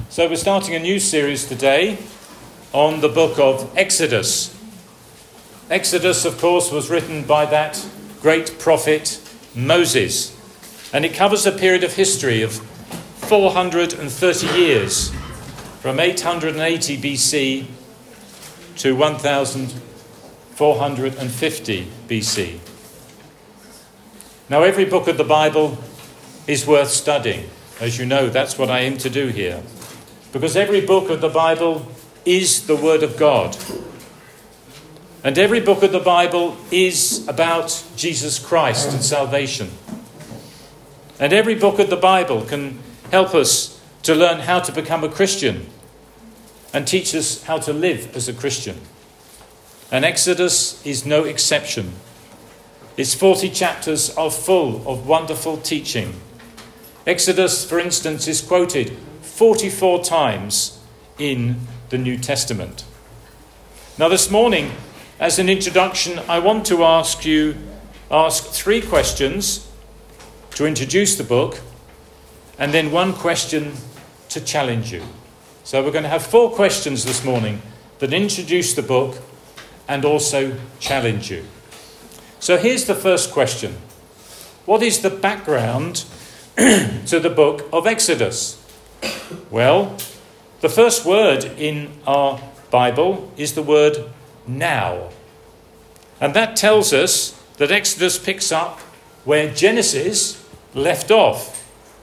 So we're starting a new series today on the book of Exodus. Exodus, of course, was written by that great prophet Moses, and it covers a period of history of 430 years, from 880 BC to 1450 BC. Now, every book of the Bible is worth studying. As you know, that's what I aim to do here. Because every book of the Bible is the Word of God. And every book of the Bible is about Jesus Christ and salvation. And every book of the Bible can help us to learn how to become a Christian and teach us how to live as a Christian. And Exodus is no exception. Its 40 chapters are full of wonderful teaching. Exodus, for instance, is quoted 44 times in the New Testament. Now this morning, as an introduction, I want to ask three questions to introduce the book, and then one question to challenge you. So we're going to have 4 questions this morning that introduce the book and also challenge you. So here's the first question. What is the background to the book of Exodus? Well, the first word in our Bible is the word now. And that tells us that Exodus picks up where Genesis left off.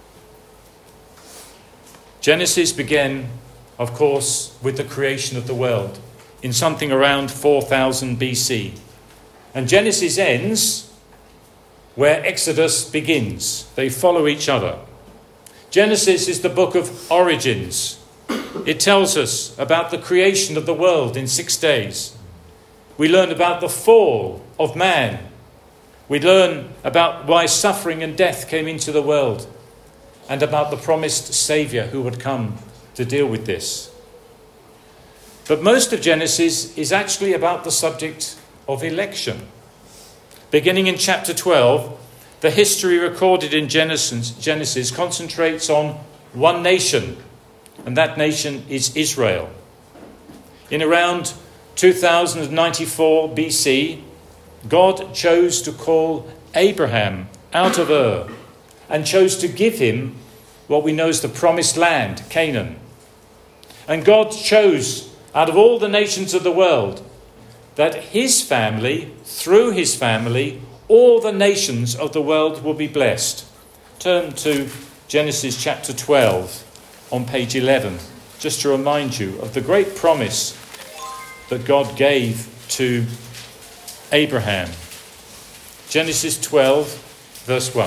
Genesis began, of course, with the creation of the world in something around 4000 BC. And Genesis ends where Exodus begins. They follow each other. Genesis is the book of origins. It tells us about the creation of the world in 6 days. We learn about the fall of man. We learn about why suffering and death came into the world, and about the promised Saviour who would come to deal with this. But most of Genesis is actually about the subject of election. Beginning in chapter 12, the history recorded in Genesis concentrates on one nation, and that nation is Israel. In around 2094 BC, God chose to call Abraham out of Ur and chose to give him what we know as the promised land, Canaan. And God chose, out of all the nations of the world, that his family, through his family, all the nations of the world will be blessed. Turn to Genesis chapter 12 on page 11, just to remind you of the great promise that God gave to Abraham. Genesis 12, verse 1.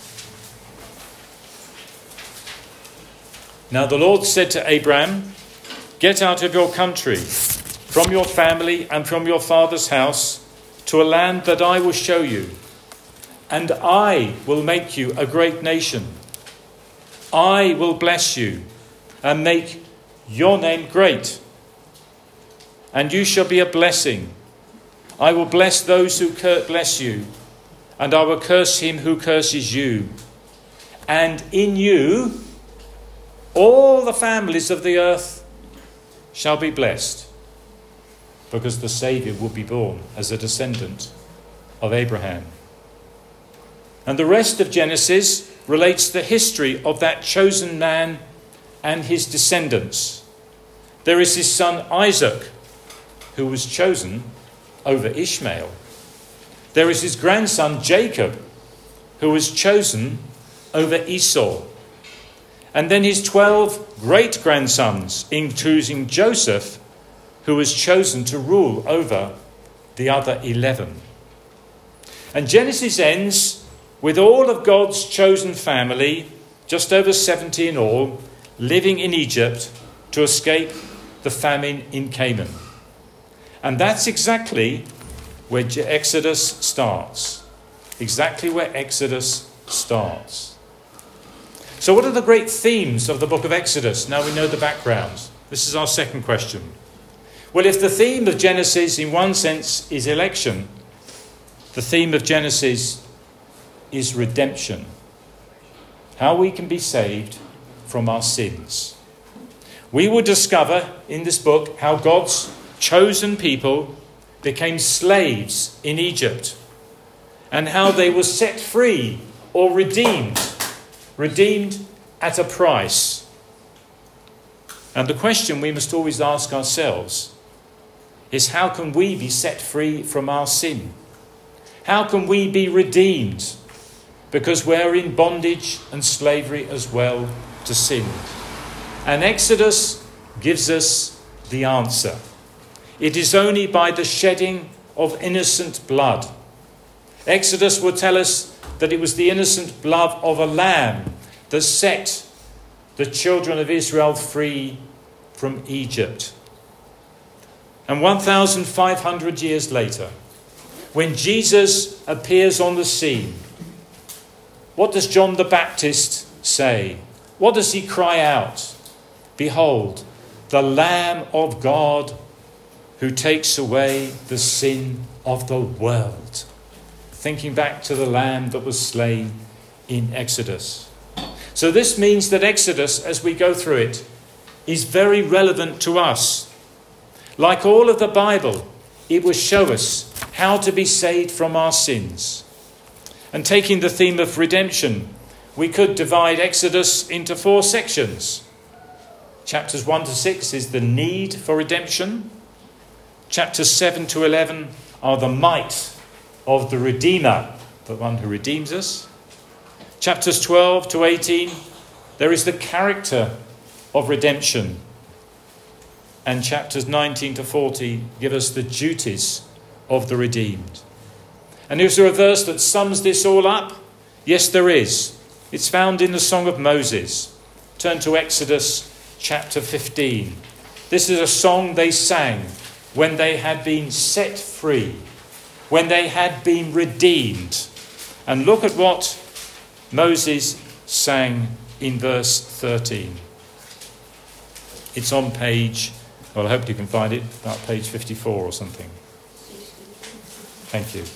Now the Lord said to Abraham, "Get out of your country, from your family and from your father's house, to a land that I will show you, and I will make you a great nation. I will bless you and make your name great, and you shall be a blessing. I will bless those who bless you, and I will curse him who curses you. And in you all the families of the earth shall be blessed," because the Saviour will be born as a descendant of Abraham. And the rest of Genesis relates the history of that chosen man and his descendants. There is his son Isaac, who was chosen over Ishmael. There is his grandson Jacob, who was chosen over Esau. And then his 12 great-grandsons, including Joseph, who was chosen to rule over the other 11. And Genesis ends with all of God's chosen family, just over 70 in all, living in Egypt to escape the famine in Canaan. And that's exactly where Exodus starts. Exactly where Exodus starts. So what are the great themes of the book of Exodus? Now we know the background. This is our second question. Well, if the theme of Genesis in one sense is election, the theme of Genesis is redemption. How we can be saved from our sins. we will discover in this book how God's chosen people became slaves in Egypt and how they were set free or redeemed at a price. And the question we must always ask ourselves is, how can we be set free from our sin? How can we be redeemed? Because we're in bondage and slavery as well to sin. And Exodus gives us the answer. It is only by the shedding of innocent blood. Exodus will tell us that it was the innocent blood of a lamb that set the children of Israel free from Egypt. And 1,500 years later, when Jesus appears on the scene, what does John the Baptist say? What does he cry out? Behold, the Lamb of God who takes away the sin of the world. Thinking back to the lamb that was slain in Exodus. So this means that Exodus, as we go through it, is very relevant to us. Like all of the Bible, it will show us how to be saved from our sins. And taking the theme of redemption, we could divide Exodus into 4 sections. Chapters 1 to 6 is the need for redemption. Chapters 7 to 11 are the might of the Redeemer, the one who redeems us. Chapters 12 to 18, there is the character of redemption. And chapters 19 to 40 give us the duties of the redeemed. And is there a verse that sums this all up? Yes, there is. It's found in the Song of Moses. Turn to Exodus chapter 15. This is a song they sang when they had been set free, when they had been redeemed. And look at what Moses sang in verse 13. It's on page, well, I hope you can find it, about page 54 or something. Thank you.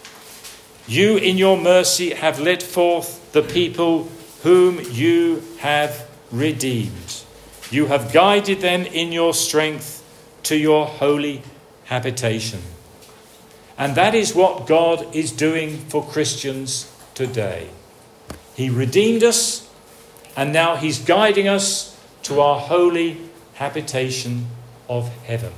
You in your mercy have led forth the people whom you have redeemed. You have guided them in your strength to your holy habitation. And that is what God is doing for Christians today. He redeemed us, and now he's guiding us to our holy habitation of heaven.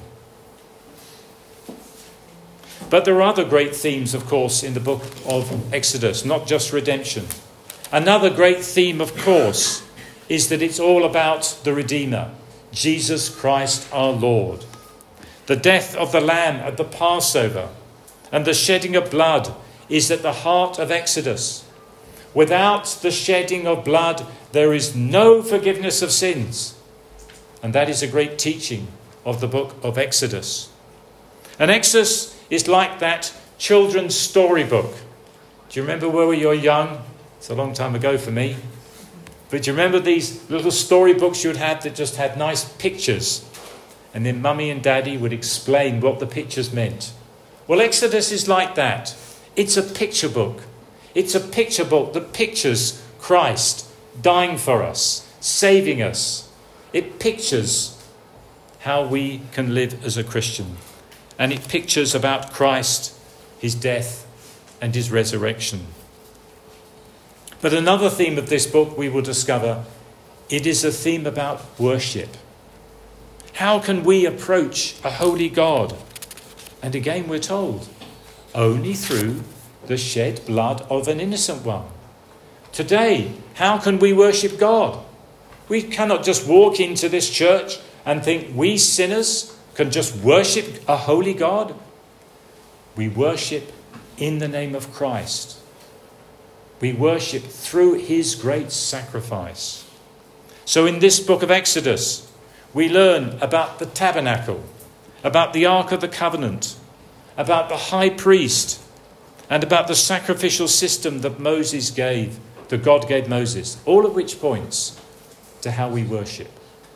But there are other great themes, of course, in the book of Exodus, not just redemption. Another great theme, of course, is that it's all about the Redeemer, Jesus Christ our Lord. The death of the Lamb at the Passover and the shedding of blood is at the heart of Exodus. Without the shedding of blood, there is no forgiveness of sins. And that is a great teaching of the book of Exodus. And Exodus is like that children's storybook. Do you remember when we were young? It's a long time ago for me. But do you remember these little storybooks you'd have that just had nice pictures? And then Mummy and Daddy would explain what the pictures meant. Well, Exodus is like that. It's a picture book. It's a picture book that pictures Christ dying for us, saving us. It pictures how we can live as a Christian. And it pictures about Christ, his death and his resurrection. But another theme of this book we will discover, it is a theme about worship. How can we approach a holy God? And again we're told, only through the shed blood of an innocent one. Today, how can we worship God? We cannot just walk into this church and think we sinners can just worship a holy God. We worship in the name of Christ. We worship through his great sacrifice. So in this book of Exodus, we learn about the tabernacle, about the Ark of the Covenant, about the high priest, and about the sacrificial system that God gave Moses, all of which points to how we worship.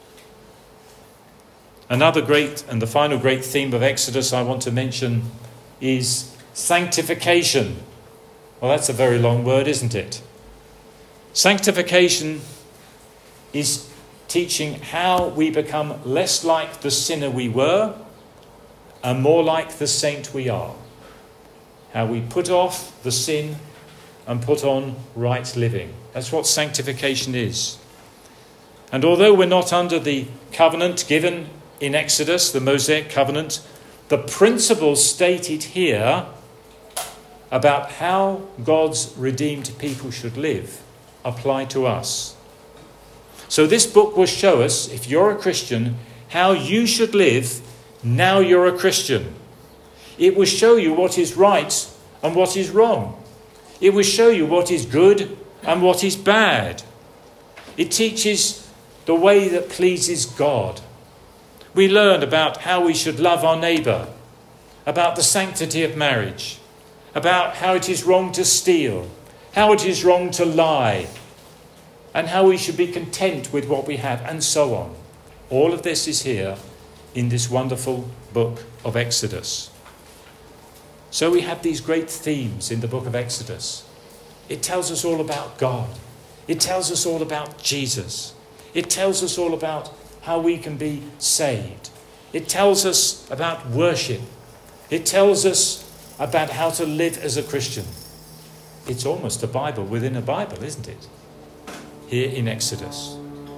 Another great and the final great theme of Exodus I want to mention is sanctification. Well, that's a very long word, isn't it? Sanctification is teaching how we become less like the sinner we were and more like the saint we are. How we put off the sin and put on right living. That's what sanctification is. And although we're not under the covenant given in Exodus, the Mosaic covenant, the principles stated here about how God's redeemed people should live apply to us. So this book will show us, if you're a Christian, how you should live now you're a Christian. It will show you what is right and what is wrong. It will show you what is good and what is bad. It teaches the way that pleases God. We learn about how we should love our neighbour, about the sanctity of marriage, about how it is wrong to steal, how it is wrong to lie, and how we should be content with what we have, and so on. All of this is here in this wonderful book of Exodus. So we have these great themes in the book of Exodus. It tells us all about God. It tells us all about Jesus. It tells us all about how we can be saved. It tells us about worship. It tells us about how to live as a Christian. It's almost a Bible within a Bible, isn't it? Here in Exodus.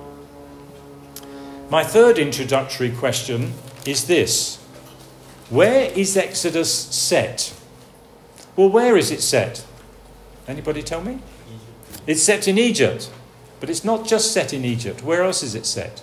My third introductory question is this. Where is Exodus set? Well, where is it set? Anybody tell me? It's set in Egypt. But it's not just set in Egypt. Where else is it set?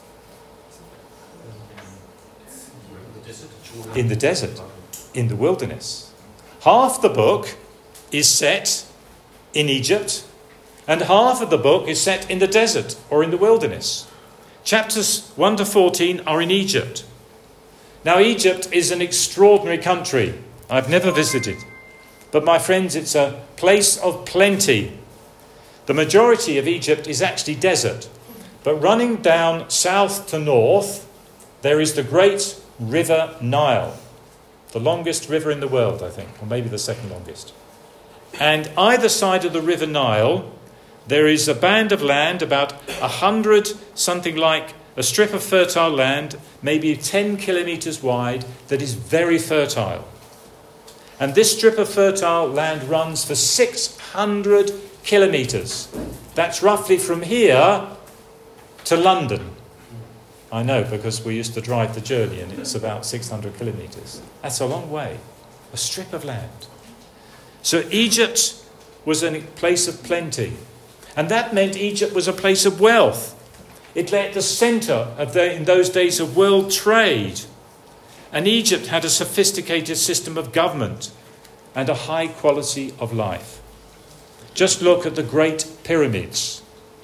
In the desert. In the wilderness. Half the book is set in Egypt, and half of the book is set in the desert or in the wilderness. Chapters 1 to 14 are in Egypt. Now, Egypt is an extraordinary country. I've never visited. But my friends, it's a place of plenty. The majority of Egypt is actually desert. But running down south to north, there is the great river Nile. The longest river in the world, I think, or maybe the second longest. And either side of the river Nile, there is a band of land, about 100, something like a strip of fertile land, maybe 10 kilometres wide, that is very fertile. And this strip of fertile land runs for 600 kilometres. That's roughly from here to London. I know, because we used to drive the journey and it's about 600 kilometres. That's a long way. A strip of land. So Egypt was a place of plenty. And that meant Egypt was a place of wealth. It lay at the centre of in those days of world trade. And Egypt had a sophisticated system of government and a high quality of life. Just look at the Great Pyramids.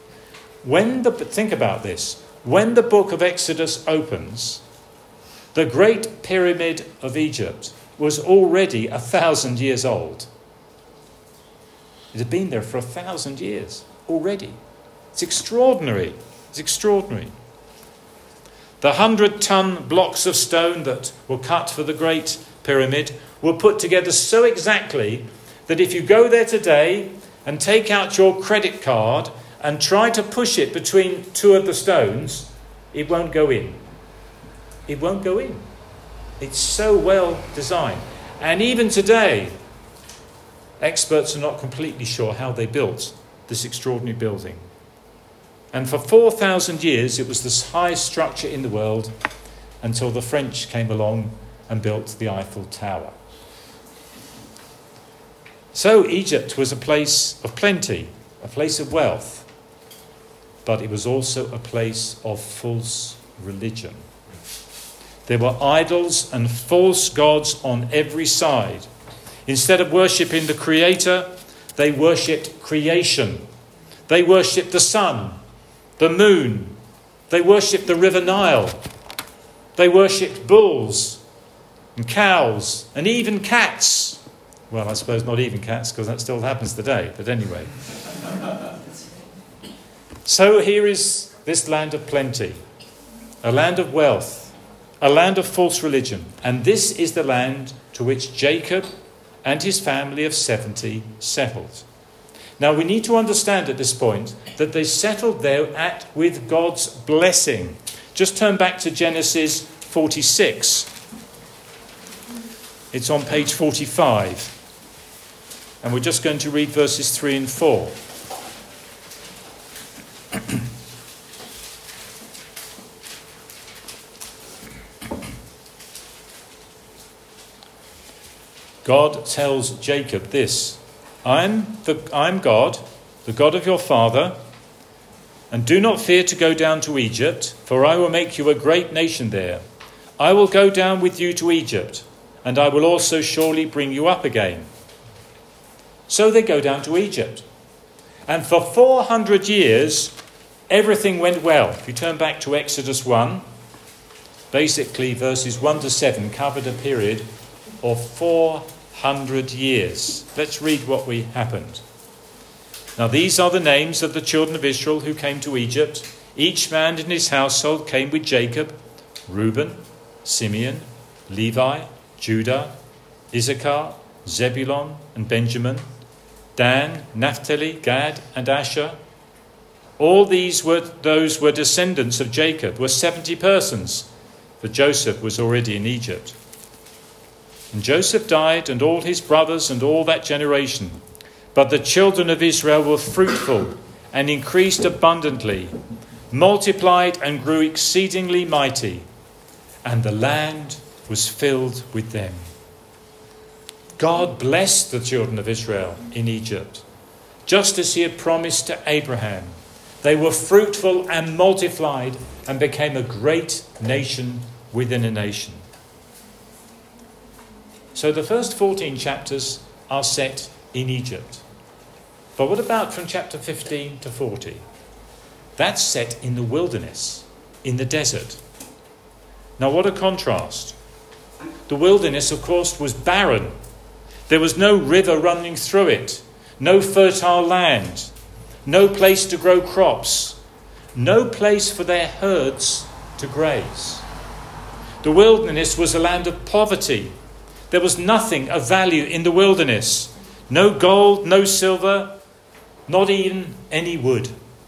Think about this. When the book of Exodus opens, the Great Pyramid of Egypt was already 1,000 years old. It had been there for 1,000 years already. It's extraordinary. It's extraordinary. The 100-ton blocks of stone that were cut for the Great Pyramid were put together so exactly that if you go there today and take out your credit card and try to push it between two of the stones, it won't go in. It won't go in. It's so well designed. And even today, experts are not completely sure how they built this extraordinary building. And for 4,000 years, it was the highest structure in the world until the French came along and built the Eiffel Tower. So Egypt was a place of plenty, a place of wealth, but it was also a place of false religion. There were idols and false gods on every side. Instead of worshipping the Creator, they worshipped creation. They worshipped the sun, the moon. They worshipped the river Nile. They worshipped bulls and cows and even cats. Well, I suppose not even cats, because that still happens today. But anyway. So here is this land of plenty, a land of wealth, a land of false religion. And this is the land to which Jacob and his family of 70 settled. Now we need to understand at this point that they settled there with God's blessing. Just turn back to Genesis 46. It's on page 45. And we're just going to read verses 3 and 4. God tells Jacob this: I'm God, the God of your father, and do not fear to go down to Egypt, for I will make you a great nation there. I will go down with you to Egypt, and I will also surely bring you up again. So they go down to Egypt. And for 400 years, everything went well. If you turn back to Exodus 1, basically verses 1 to 7 covered a period of 400 years. Let's read what happened. Now these are the names of the children of Israel who came to Egypt. Each man in his household came with Jacob: Reuben, Simeon, Levi, Judah, Issachar, Zebulun and Benjamin, Dan, Naphtali, Gad and Asher. All those were descendants of Jacob, were 70 persons, for Joseph was already in Egypt. And Joseph died, and all his brothers and all that generation. But the children of Israel were fruitful and increased abundantly, multiplied and grew exceedingly mighty, and the land was filled with them. God blessed the children of Israel in Egypt, just as he had promised to Abraham. They were fruitful and multiplied and became a great nation within a nation. So the first 14 chapters are set in Egypt. But what about from chapter 15 to 40? That's set in the wilderness, in the desert. Now what a contrast. The wilderness, of course, was barren. There was no river running through it, no fertile land, no place to grow crops, no place for their herds to graze. The wilderness was a land of poverty. There was nothing of value in the wilderness. No gold, no silver, not even any wood.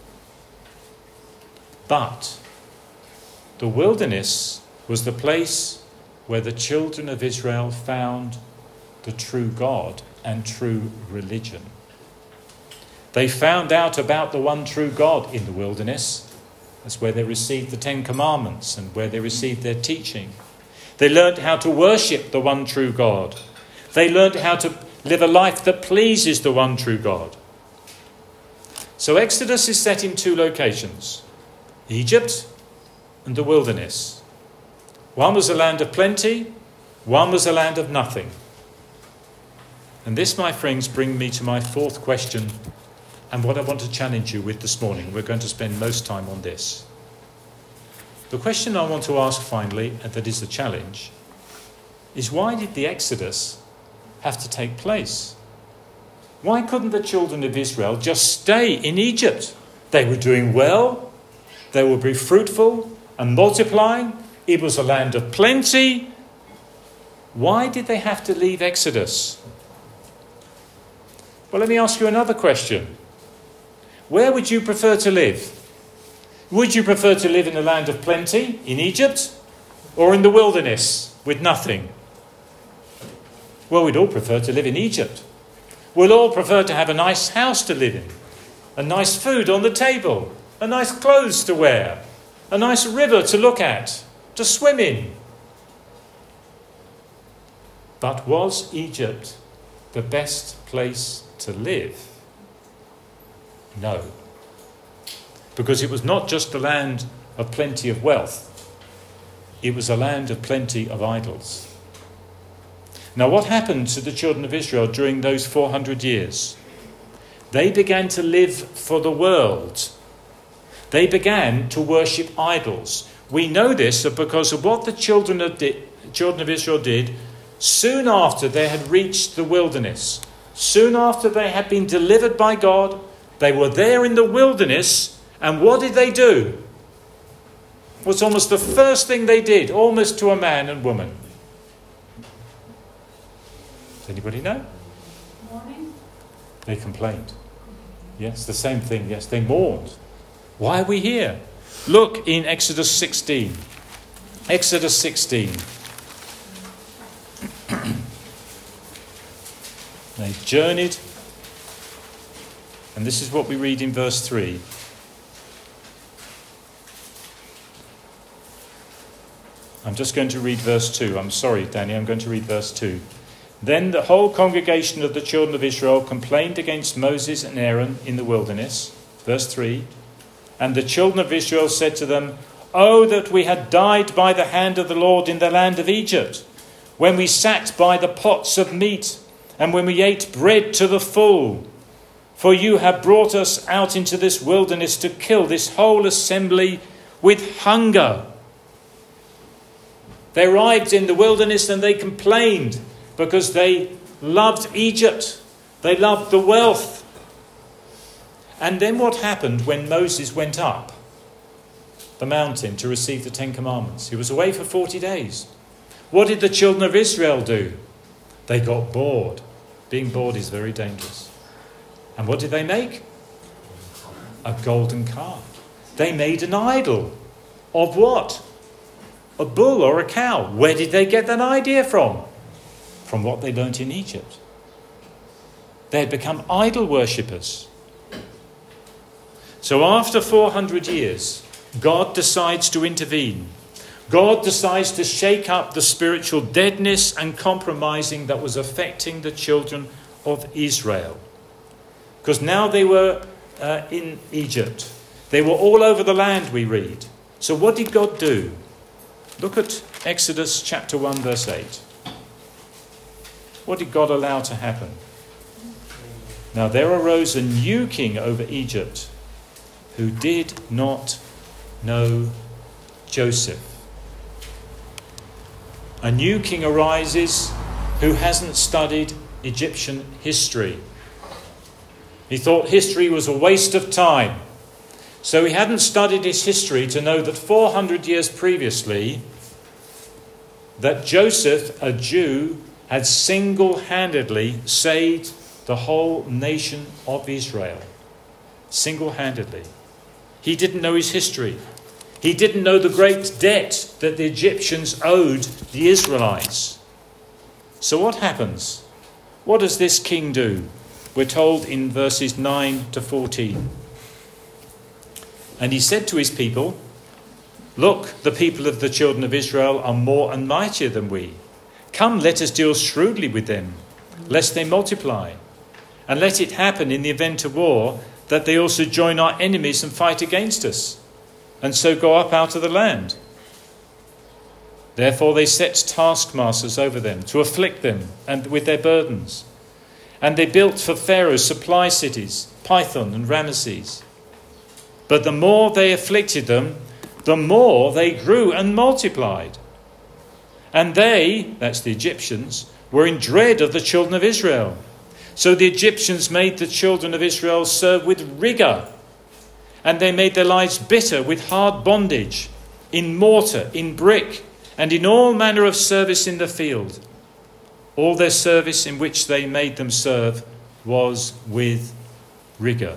But the wilderness was the place where the children of Israel found the true God and true religion. They found out about the one true God in the wilderness. That's where they received the 10 Commandments and where they received their teaching. They learned how to worship the one true God. They learned how to live a life that pleases the one true God. So Exodus is set in 2 locations: Egypt and the wilderness. One was a land of plenty, one was a land of nothing. And this, my friends, brings me to my 4th question, and what I want to challenge you with this morning. We're going to spend most time on this. The question I want to ask finally, and that is the challenge, is why did the Exodus have to take place? Why couldn't the children of Israel just stay in Egypt? They were doing well, they would be fruitful and multiplying. It was a land of plenty. Why did they have to leave Exodus? Well, let me ask you another question. Where would you prefer to live? Would you prefer to live in a land of plenty, in Egypt, or in the wilderness with nothing? Well, we'd all prefer to live in Egypt. We'll all prefer to have a nice house to live in, a nice food on the table, a nice clothes to wear, a nice river to look at, to swim in. But was Egypt the best place to live? No. Because it was not just a land of plenty of wealth. It was a land of plenty of idols. Now, what happened to the children of Israel during those 400 years? They began to live for the world. They began to worship idols. We know this because of what the children of Israel did soon after they had reached the wilderness. Soon after they had been delivered by God, they were there in the wilderness, and what did they do? It was almost the first thing they did, almost to a man and woman. Does anybody know? Morning. They complained. Yes, the same thing. Yes, they mourned. Why are we here? Look in Exodus 16. Exodus 16. They journeyed, and this is what we read in verse 3. I'm just going to read verse 2. I'm sorry, Danny, I'm going to read verse 2. Then the whole congregation of the children of Israel complained against Moses and Aaron in the wilderness. Verse 3. And the children of Israel said to them, "Oh, that we had died by the hand of the Lord in the land of Egypt, when we sat by the pots of meat, and when we ate bread to the full. For you have brought us out into this wilderness to kill this whole assembly with hunger." They arrived in the wilderness and they complained because they loved Egypt. They loved the wealth. And then what happened when Moses went up the mountain to receive the Ten Commandments? He was away for 40 days. What did the children of Israel do? They got bored. Being bored is very dangerous. And what did they make? A golden calf. They made an idol. Of what? A bull or a cow. Where did they get that idea from? From what they learnt in Egypt. They had become idol worshippers. So after 400 years, God decides to intervene. God decides to shake up the spiritual deadness and compromising that was affecting the children of Israel. Because now they were in Egypt. They were all over the land, we read. So what did God do? Look at Exodus chapter 1, verse 8. What did God allow to happen? Now there arose a new king over Egypt who did not know Joseph. A new king arises who hasn't studied Egyptian history. He thought history was a waste of time. So he hadn't studied his history to know that 400 years previously, that Joseph, a Jew, had single-handedly saved the whole nation of Israel. Single-handedly. He didn't know his history. He didn't know the great debt that the Egyptians owed the Israelites. So what happens? What does this king do? We're told in verses 9 to 14. And he said to his people, "Look, the people of the children of Israel are more and mightier than we. Come, let us deal shrewdly with them, lest they multiply. And let it happen in the event of war that they also join our enemies and fight against us, and so go up out of the land." Therefore they set taskmasters over them to afflict them and with their burdens. And they built for Pharaoh supply cities, Pithom and Ramesses. But the more they afflicted them, the more they grew and multiplied. And they, that's the Egyptians, were in dread of the children of Israel. So the Egyptians made the children of Israel serve with rigour. And they made their lives bitter with hard bondage, in mortar, in brick, and in all manner of service in the field. All their service in which they made them serve was with rigour.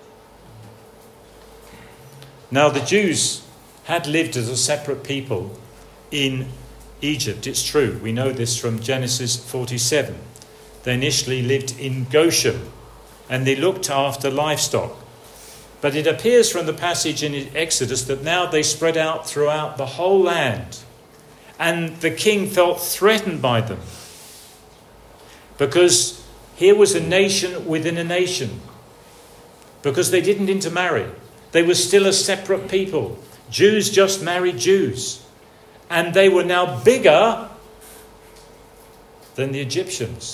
Now the Jews had lived as a separate people in Egypt. It's true. We know this from Genesis 47. They initially lived in Goshen and they looked after livestock. But it appears from the passage in Exodus that now they spread out throughout the whole land. And the king felt threatened by them. Because here was a nation within a nation. Because they didn't intermarry. They were still a separate people. Jews just married Jews. And they were now bigger than the Egyptians.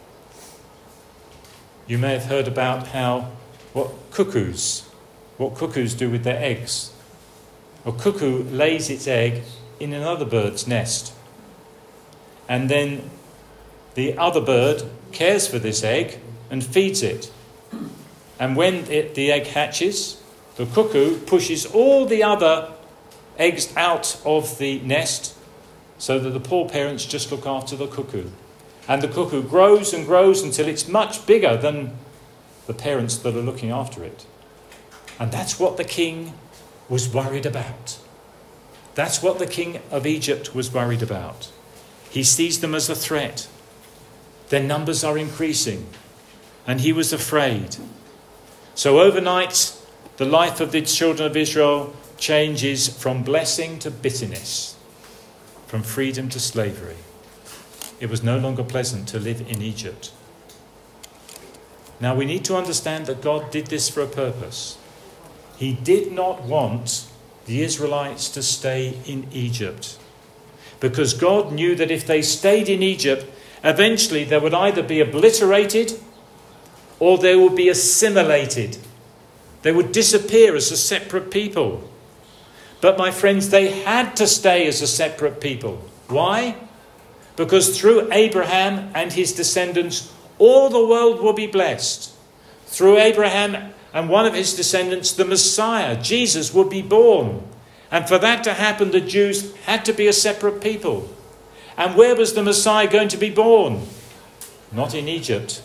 You may have heard about what cuckoos do with their eggs. A cuckoo lays its egg in another bird's nest. And then the other bird cares for this egg and feeds it. And when the egg hatches, the cuckoo pushes all the other eggs out of the nest so that the poor parents just look after the cuckoo. And the cuckoo grows and grows until it's much bigger than the parents that are looking after it. And that's what the king was worried about. That's what the king of Egypt was worried about. He sees them as a threat. Their numbers are increasing, and he was afraid. So overnight, the life of the children of Israel changes from blessing to bitterness, from freedom to slavery. It was no longer pleasant to live in Egypt. Now we need to understand that God did this for a purpose. He did not want the Israelites to stay in Egypt, because God knew that if they stayed in Egypt, eventually they would either be obliterated or they would be assimilated. They would disappear as a separate people. But my friends, they had to stay as a separate people. Why? Because through Abraham and his descendants, all the world will be blessed. Through Abraham and one of his descendants, the Messiah, Jesus, would be born. And for that to happen, the Jews had to be a separate people. And where was the Messiah going to be born? Not in Egypt,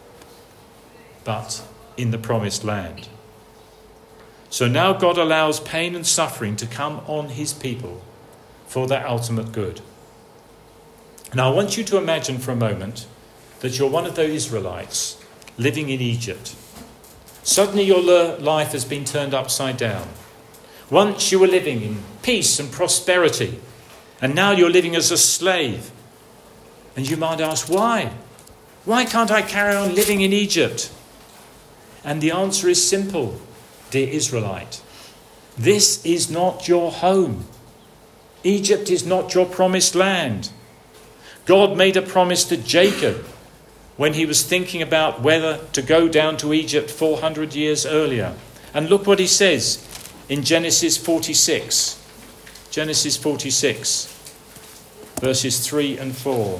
but in the promised land. So now God allows pain and suffering to come on his people for their ultimate good. Now I want you to imagine for a moment that you're one of those Israelites living in Egypt. Suddenly your life has been turned upside down. Once you were living in peace and prosperity, and now you're living as a slave. And you might ask, why? Why can't I carry on living in Egypt? And the answer is simple, dear Israelite. This is not your home. Egypt is not your promised land. God made a promise to Jacob when he was thinking about whether to go down to Egypt 400 years earlier. And look what he says in Genesis 46. Genesis 46, verses 3 and 4.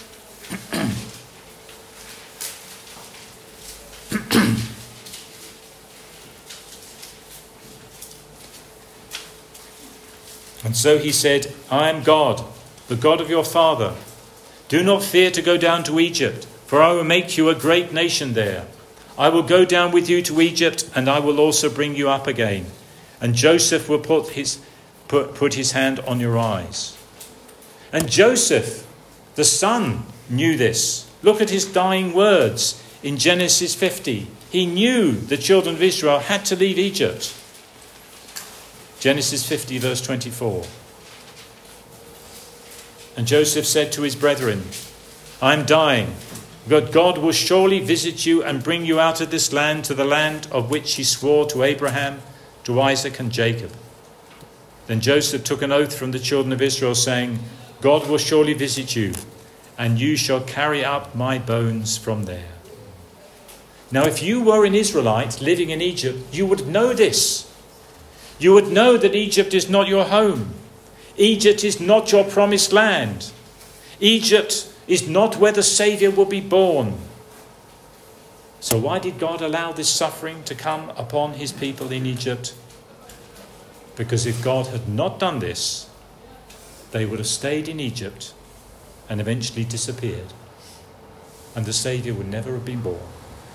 And so he said, I am God, the God of your father. Do not fear to go down to Egypt, for I will make you a great nation there. I will go down with you to Egypt, and I will also bring you up again. And Joseph will put his hand on your eyes. And Joseph, the son, knew this. Look at his dying words in Genesis 50. He knew the children of Israel had to leave Egypt. Genesis 50, verse 24. And Joseph said to his brethren, I am dying, but God will surely visit you and bring you out of this land to the land of which he swore to Abraham, to Isaac and Jacob. Then Joseph took an oath from the children of Israel, saying, God will surely visit you, and you shall carry up my bones from there. Now, if you were an Israelite living in Egypt, you would know this. You would know that Egypt is not your home. Egypt is not your promised land. Egypt is not where the Saviour will be born. So why did God allow this suffering to come upon his people in Egypt? Because if God had not done this, they would have stayed in Egypt and eventually disappeared, and the Saviour would never have been born.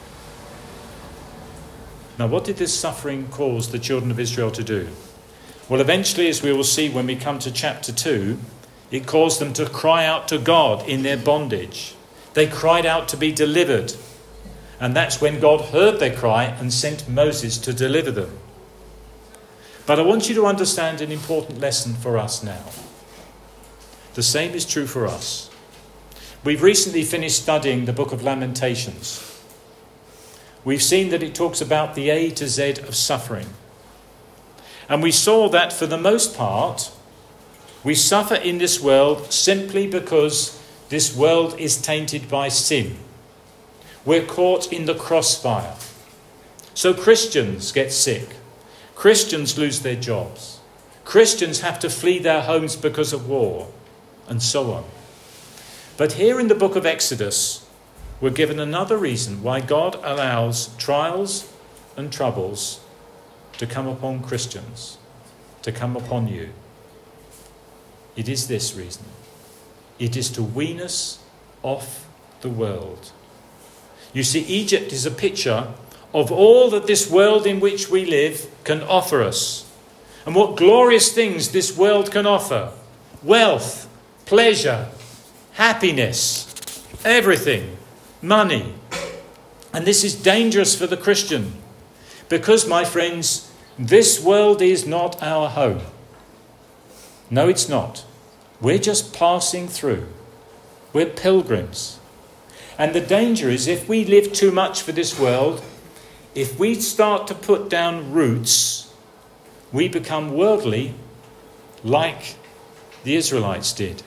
Now, what did this suffering cause the children of Israel to do? Well, eventually, as we will see when we come to chapter 2, it caused them to cry out to God in their bondage. They cried out to be delivered. And that's when God heard their cry and sent Moses to deliver them. But I want you to understand an important lesson for us now. The same is true for us. We've recently finished studying the book of Lamentations. We've seen that it talks about the A to Z of suffering. And we saw that for the most part, we suffer in this world simply because this world is tainted by sin. We're caught in the crossfire. So Christians get sick. Christians lose their jobs. Christians have to flee their homes because of war, and so on. But here in the book of Exodus, we're given another reason why God allows trials and troubles to come upon Christians, to come upon you. It is this reason. It is to wean us off the world. You see, Egypt is a picture of all that this world in which we live can offer us. And what glorious things this world can offer. Wealth, pleasure, happiness, everything, money. And this is dangerous for the Christian because, my friends, this world is not our home. No, it's not. We're just passing through. We're pilgrims. And the danger is if we live too much for this world, if we start to put down roots, we become worldly like the Israelites did.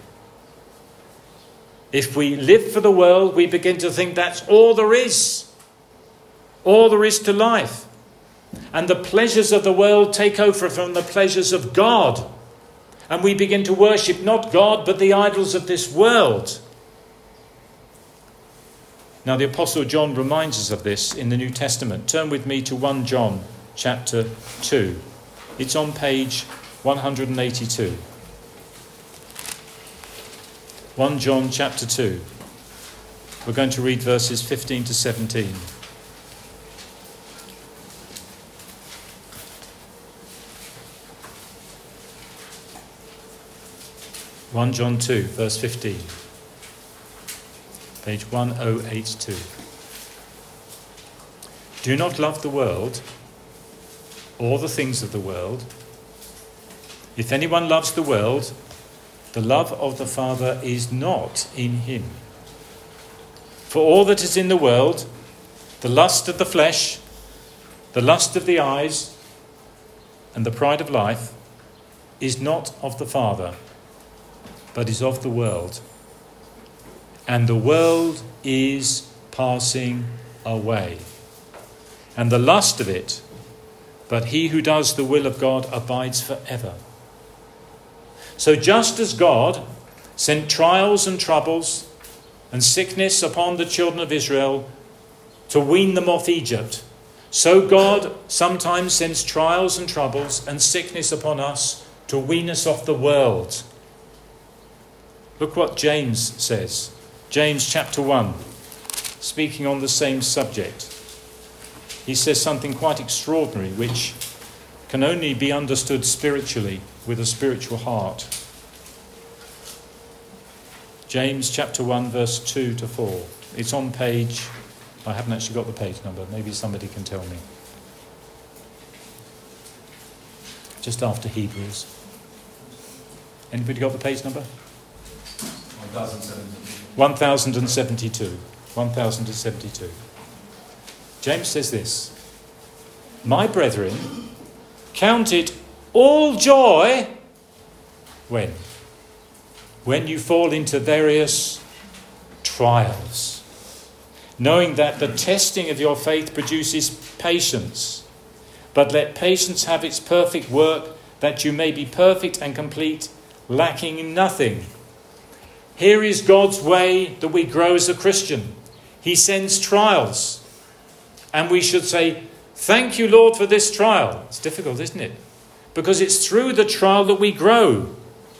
If we live for the world, we begin to think that's all there is to life. And the pleasures of the world take over from the pleasures of God. And we begin to worship not God, but the idols of this world. Now, the Apostle John reminds us of this in the New Testament. Turn with me to 1 John chapter 2. It's on page 182. 1 John chapter 2. We're going to read verses 15 to 17. (1 John 2, verse 15). Page 1082. Do not love the world or the things of the world. If anyone loves the world, the love of the Father is not in him. For all that is in the world, the lust of the flesh, the lust of the eyes, and the pride of life, is not of the Father, but is of the world. And the world is passing away, and the lust of it, but he who does the will of God abides forever. So just as God sent trials and troubles and sickness upon the children of Israel to wean them off Egypt, so God sometimes sends trials and troubles and sickness upon us to wean us off the world. Look what James says. James chapter 1, speaking on the same subject. He says something quite extraordinary, which can only be understood spiritually with a spiritual heart. James chapter 1, verse 2 to 4. It's on page, I haven't actually got the page number, maybe somebody can tell me. Just after Hebrews. Anybody got the page number? 1072. 1072. James says this: My brethren, count it all joy when you fall into various trials, knowing that the testing of your faith produces patience. But let patience have its perfect work, that you may be perfect and complete, lacking in nothing. Here is God's way that we grow as a Christian. He sends trials. And we should say, thank you, Lord, for this trial. It's difficult, isn't it? Because it's through the trial that we grow.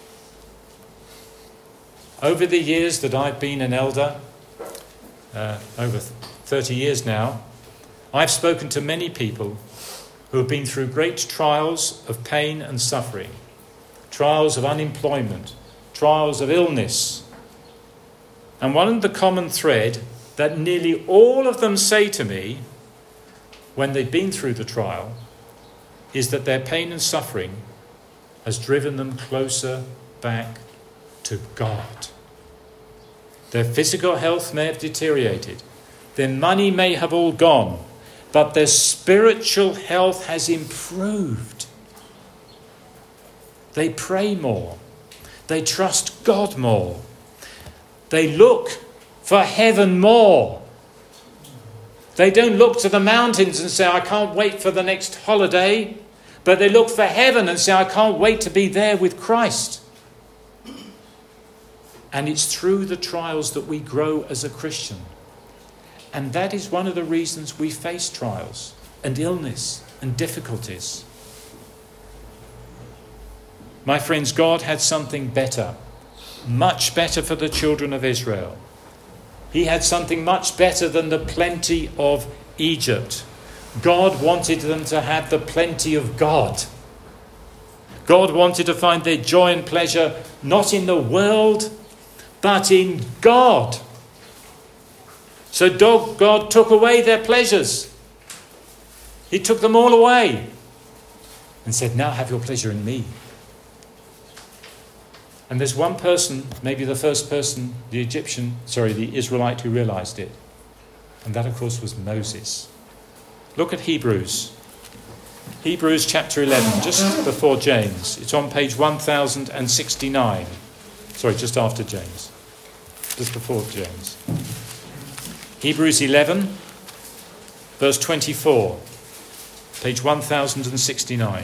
Over the years that I've been an elder, over 30 years now, I've spoken to many people who have been through great trials of pain and suffering, trials of unemployment, trials of illness. And one of the common thread that nearly all of them say to me when they've been through the trial is that their pain and suffering has driven them closer back to God. Their physical health may have deteriorated. Their money may have all gone, but their spiritual health has improved. They pray more. They trust God more. They look for heaven more. They don't look to the mountains and say, I can't wait for the next holiday. But they look for heaven and say, I can't wait to be there with Christ. And it's through the trials that we grow as a Christian. And that is one of the reasons we face trials and illness and difficulties. My friends, God had something better, much better for the children of Israel. He had something much better than the plenty of Egypt. God wanted them to have the plenty of God. God wanted to find their joy and pleasure not in the world, but in God. So God took away their pleasures. He took them all away and said, now have your pleasure in me. And there's one person, maybe the first person, the Israelite who realized it. And that, of course, was Moses. Look at Hebrews. Hebrews chapter 11, just before James. It's on page 1069. Sorry, just after James. Just before James. Hebrews 11, verse 24. Page 1069.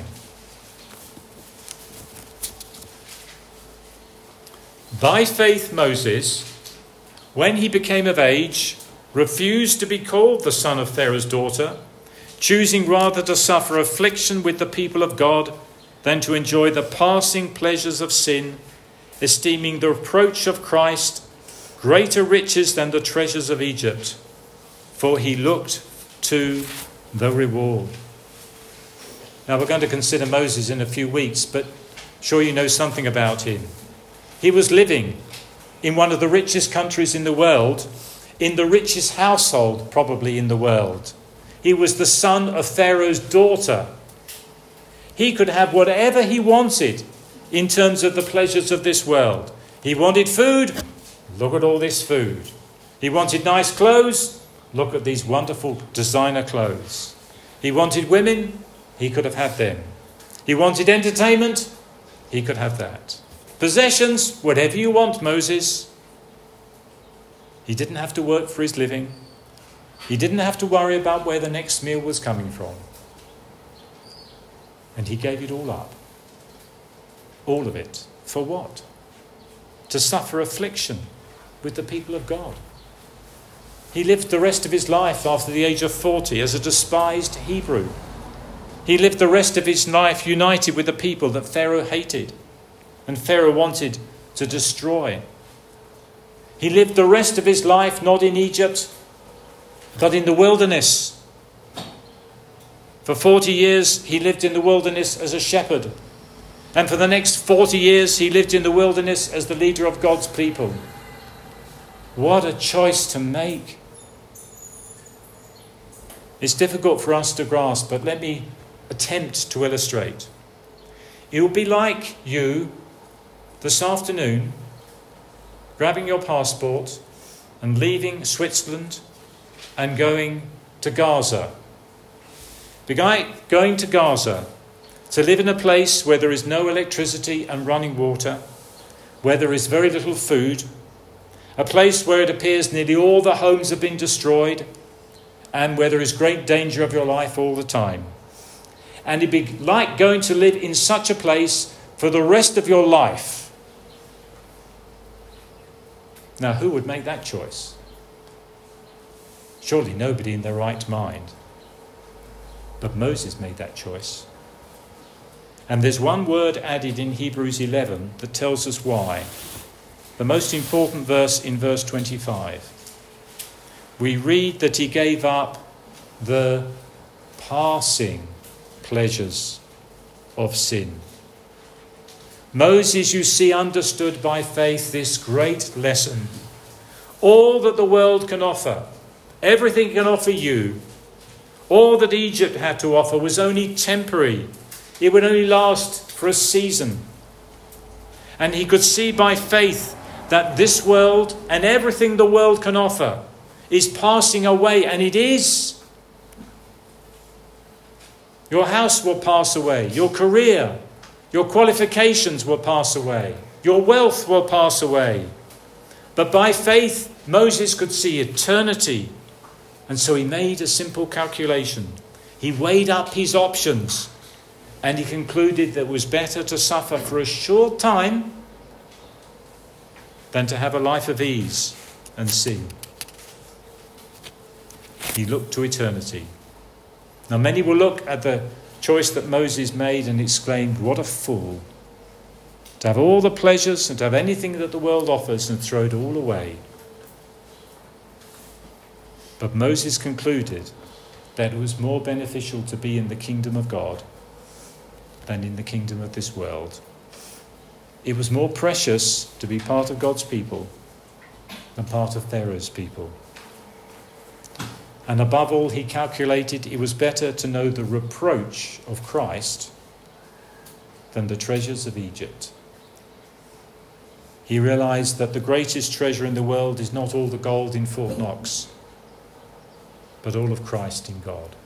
By faith Moses, when he became of age, refused to be called the son of Pharaoh's daughter, choosing rather to suffer affliction with the people of God than to enjoy the passing pleasures of sin, esteeming the reproach of Christ greater riches than the treasures of Egypt, for he looked to the reward. Now we're going to consider Moses in a few weeks, but sure you know something about him. He was living in one of the richest countries in the world, in the richest household probably in the world. He was the son of Pharaoh's daughter. He could have whatever he wanted in terms of the pleasures of this world. He wanted food, look at all this food. He wanted nice clothes, look at these wonderful designer clothes. He wanted women, he could have had them. He wanted entertainment, he could have that. Possessions, whatever you want, Moses. He didn't have to work for his living. He didn't have to worry about where the next meal was coming from. And he gave it all up. All of it. For what? To suffer affliction with the people of God. He lived the rest of his life after the age of 40 as a despised Hebrew. He lived the rest of his life united with the people that Pharaoh hated and Pharaoh wanted to destroy. He lived the rest of his life not in Egypt, but in the wilderness. For 40 years he lived in the wilderness as a shepherd. And for the next 40 years he lived in the wilderness as the leader of God's people. What a choice to make. It's difficult for us to grasp, but let me attempt to illustrate. It would be like you this afternoon grabbing your passport and leaving Switzerland and going to Gaza. Going to Gaza to live in a place where there is no electricity and running water, where there is very little food, a place where it appears nearly all the homes have been destroyed, and where there is great danger of your life all the time. And it'd be like going to live in such a place for the rest of your life. Now, who would make that choice? Surely nobody in their right mind. But Moses made that choice. And there's one word added in Hebrews 11 that tells us why. The most important verse in verse 25. We read that he gave up the passing pleasures of sin. Moses, you see, understood by faith this great lesson. All that the world can offer, everything can offer you, all that Egypt had to offer was only temporary. It would only last for a season. And he could see by faith that this world and everything the world can offer is passing away, and it is. Your house will pass away, your career, your qualifications will pass away, your wealth will pass away. But by faith, Moses could see eternity. And so he made a simple calculation. He weighed up his options and he concluded that it was better to suffer for a short time than to have a life of ease and sin. He looked to eternity. Now many will look at the choice that Moses made and exclaimed, what a fool. To have all the pleasures and to have anything that the world offers and throw it all away. But Moses concluded that it was more beneficial to be in the kingdom of God than in the kingdom of this world. It was more precious to be part of God's people than part of Pharaoh's people. And above all, he calculated it was better to know the reproach of Christ than the treasures of Egypt. He realized that the greatest treasure in the world is not all the gold in Fort Knox, but all of Christ in God.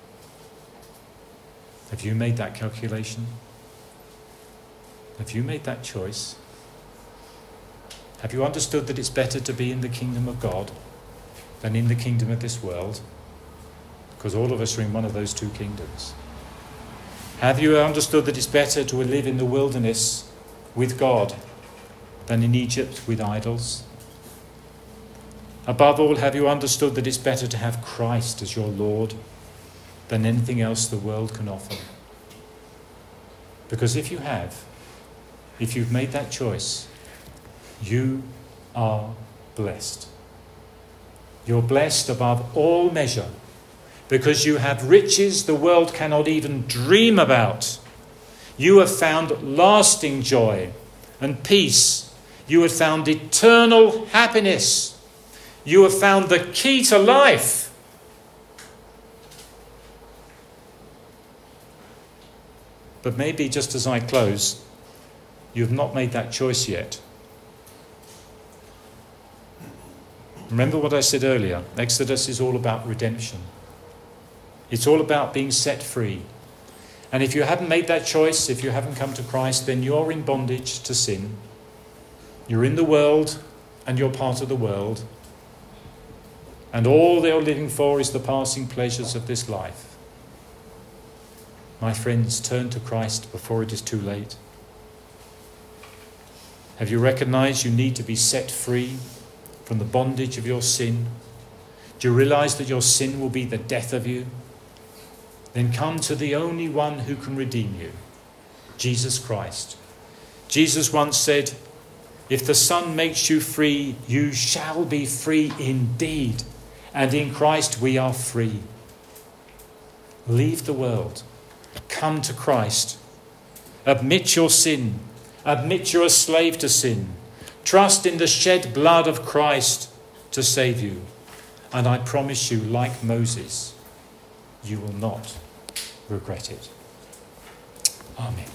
Have you made that calculation? Have you made that choice? Have you understood that it's better to be in the kingdom of God than in the kingdom of this world? Because all of us are in one of those two kingdoms. Have you understood that it's better to live in the wilderness with God than in Egypt with idols? Above all, have you understood that it's better to have Christ as your Lord than anything else the world can offer? Because if you've made that choice, you are blessed. You're blessed above all measure because you have riches the world cannot even dream about. You have found lasting joy and peace. You have found eternal happiness. You have found the key to life. But maybe just as I close, you have not made that choice yet. Remember what I said earlier. Exodus is all about redemption. It's all about being set free. And if you haven't made that choice, if you haven't come to Christ, then you're in bondage to sin. You're in the world and you're part of the world. And all they're living for is the passing pleasures of this life. My friends, turn to Christ before it is too late. Have you recognized you need to be set free from the bondage of your sin? Do you realize that your sin will be the death of you? Then come to the only one who can redeem you, Jesus Christ. Jesus once said, "If the Son makes you free, you shall be free indeed. And in Christ we are free." Leave the world. Come to Christ. Admit your sin. Admit you're a slave to sin. Trust in the shed blood of Christ to save you. And I promise you, like Moses, you will not regret it. Amen.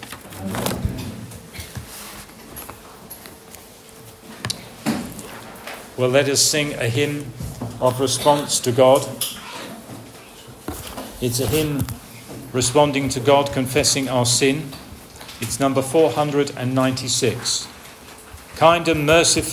Well, let us sing a hymn of response to God. It's a hymn responding to God, confessing our sin. It's number 496. Kind and merciful